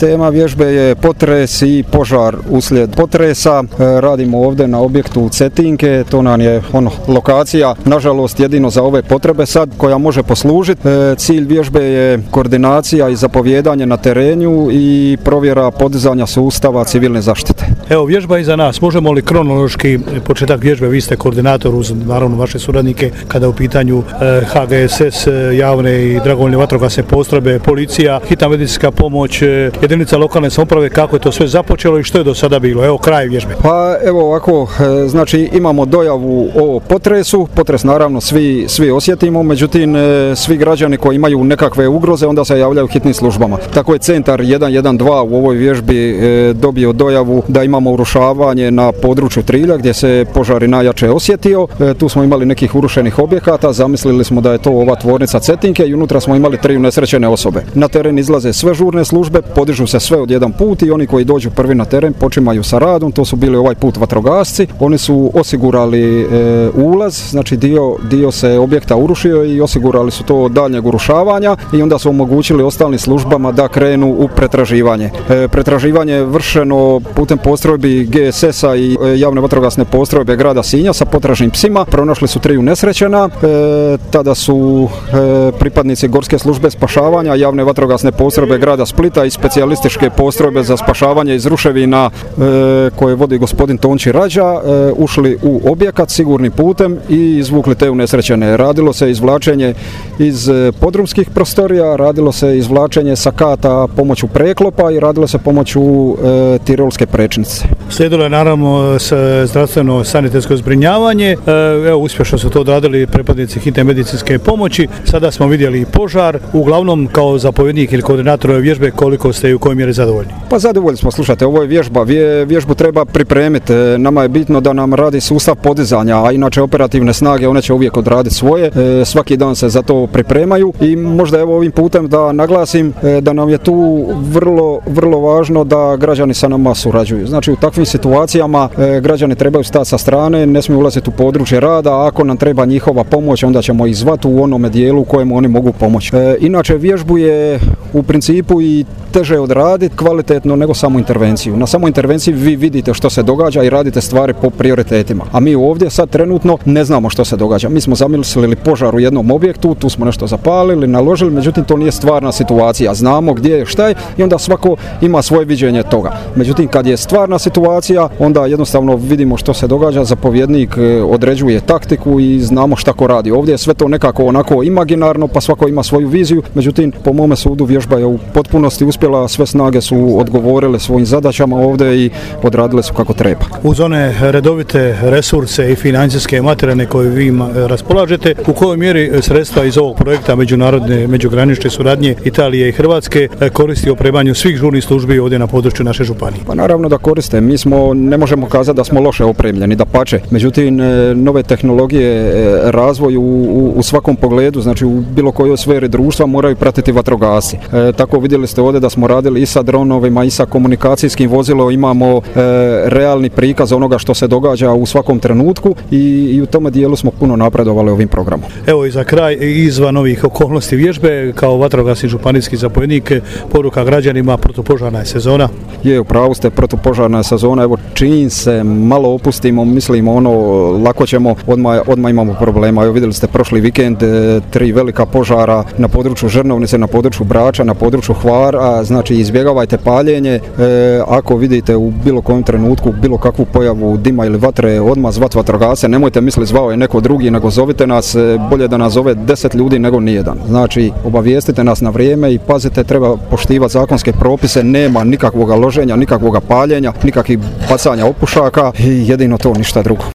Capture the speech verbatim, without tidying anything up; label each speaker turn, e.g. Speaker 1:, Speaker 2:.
Speaker 1: Tema vježbe je potres i požar uslijed potresa. Radimo ovdje na objektu Cetinke, to nam je ono, lokacija, nažalost jedino za ove potrebe sad, koja može poslužiti. Cilj vježbe je koordinacija i zapovjedanje na terenu i provjera podizanja sustava civilne zaštite.
Speaker 2: Evo, vježba iza nas. Možemo li kronološki početak vježbe, vi ste koordinator uz naravno vaše suradnike kada je u pitanju H G S S, javne i dragovoljne vatrogasne postrojbe, policija, hitna medicinska pomoć, jedinica lokalne samouprave, kako je to sve započelo i što je do sada bilo? Evo, kraj vježbe.
Speaker 1: Pa evo ovako, znači imamo dojavu o potresu, potres naravno svi, svi osjetimo, međutim svi građani koji imaju nekakve ugroze onda se javljaju hitnim službama. Tako je centar jedan jedan dva u ovoj vježbi dobio dojavu da imamo urušavanje na području Trilja gdje se požari najjače osjetio. Tu smo imali nekih urušenih objekata, zamislili smo da je to ova tvornica Cetinke i unutra smo imali tri unesrećene osobe. Na teren izlaze sve žurne službe, podižu se sve od jedan put i oni koji dođu prvi na teren počimaju sa radom. To su bili ovaj put vatrogasci. Oni su osigurali e, ulaz, znači dio, dio se objekta urušio i osigurali su to od daljnjeg urušavanja i onda su omogućili ostalim službama da krenu u pretraživanje. E, pretraživanje je vršeno putem postrojbi G S S-a i e, javne vatrogasne postrojbe grada Sinja sa potražnim psima. Pronašli su tri unesrećena. E, tada su e, pripadnici Gorske službe spašavanja, javne vatrogasne postrojbe grada Splita i specijalističke postrojbe za spašavanje iz ruševina e, koje vodi gospodin Tonči Rađa e, ušli u objekat sigurnim putem i izvukli te unesrećene. Radilo se izvlačenje iz podrumskih prostorija, radilo se izvlačenje sa kata pomoću preklopa i radilo se pomoću e, tirolske prečnice.
Speaker 2: Slijedilo je naravno zdravstveno sanitetsko zbrinjavanje. Evo, uspješno su to odradili pripadnici hitne medicinske pomoći. Sada smo vidjeli i požar. Uglavnom, kao zapovjednik ili koordinator ove vježbe, koliko ste i u kojoj mjeri zadovoljni?
Speaker 1: Pa zadovoljni smo, slušajte, ovo je vježba. Vježbu treba pripremiti. Nama je bitno da nam radi sustav podizanja, a inače operativne snage, one će uvijek odraditi svoje. Svaki dan se za to pripremaju i možda evo ovim putem da naglasim da nam je tu vrlo, vrlo važno da građani sa nama surađuju. Znači u takvim situacijama građani trebaju stati sa strane, ne smiju ulaziti u područje rada, a ako nam treba njihova pomoć, onda ćemo ih zvati u onome dijelu u kojemu oni mogu pomoći. Inače vježbu je u principu i teže odraditi kvalitetno nego samo intervenciju. Na samoj intervenciji vi vidite što se događa i radite stvari po prioritetima. A mi ovdje sad trenutno ne znamo što se događa. Mi smo zamislili požar u jednom objektu, tu smo nešto zapalili, naložili, međutim to nije stvarna situacija. Znamo gdje je šta je i onda svako ima svoje viđenje toga. Međutim kad je stvarna situacija, onda jednostavno vidimo što se događa, zapovjednik određuje taktiku i znamo šta ko radi. Ovdje je sve to nekako onako imaginarno, pa svako ima svoju viziju, međutim po mome sudu vježba je u potpunosti uspjela, sve snage su odgovorile svojim zadaćama ovdje i odradile su kako treba.
Speaker 2: Uz one redovite resurse i financijske i materijalne koje vi raspolažete, u kojoj mjeri sredstva iz ovog projekta međunarodne međugranične suradnje Italije i Hrvatske koristi u opremanju svih žurnih službi ovdje na području naše županije?
Speaker 1: Pa naravno da koriste. Mi smo, ne možemo kazati da smo loše opremljeni, dapače. Međutim, nove tehnologije, razvoj u, u, u svakom pogledu, znači u bilo kojoj sferi društva moraju pratiti vatrogasci. E, tako vidjeli ste ovdje da smo radili i sa dronovima i sa komunikacijskim vozilom, imamo e, realni prikaz onoga što se događa u svakom trenutku i, i u tome dijelu smo puno napredovali ovim programom.
Speaker 2: Evo i za kraj, izvan ovih okolnosti vježbe, kao vatrogasni županijski zapovjednik, poruka građanima, protupožarna je sezona.
Speaker 1: Je, u pravu ste, protupožarna je sezona, evo čim se malo opustimo, mislimo ono, lako ćemo, odmah, odmah imamo problema. Evo vidjeli ste prošli vikend tri velika požara na području Žrnovnice, na području Brača, na području Hvara, znači izbjegavajte paljenje, e, ako vidite u bilo kojem trenutku bilo kakvu pojavu dima ili vatre, odmah zvat vatrogasce, nemojte misliti zvao je neko drugi, nego zovite nas, bolje da nas zove deset ljudi nego nijedan. Znači obavijestite nas na vrijeme i pazite, treba poštivati zakonske propise, nema nikakvog loženja, nikakvog paljenja, nikakvih bacanja opušaka i jedino to, ništa drugo.